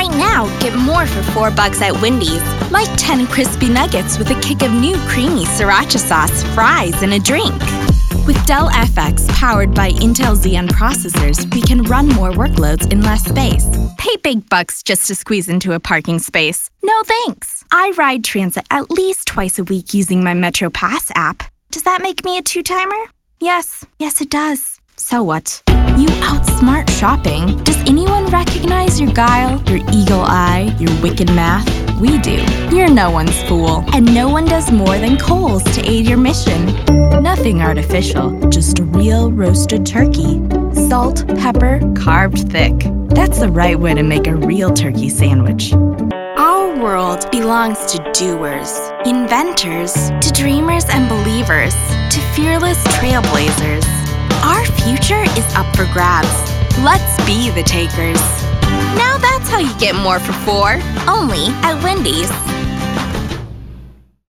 Right now, get more for $4 at Wendy's. Like 10 crispy nuggets with a kick of new creamy sriracha sauce, fries, and a drink. With Dell FX powered by Intel Xeon processors, we can run more workloads in less space. Pay big bucks just to squeeze into a parking space. No thanks. I ride transit at least twice a week using my Metro Pass app. Does that make me a two-timer? Yes, it does. So what? You outsmart shopping. Does anyone recognize your guile, your eagle eye, your wicked math? We do. You're no one's fool. And no one does more than Kohl's to aid your mission. Nothing artificial, just real roasted turkey. Salt, pepper, carved thick. That's the right way to make a real turkey sandwich. Our world belongs to doers, inventors, to dreamers and believers, to fearless trailblazers. Our future is up for grabs. Let's be the takers. Now that's how you get more for $4, only at Wendy's.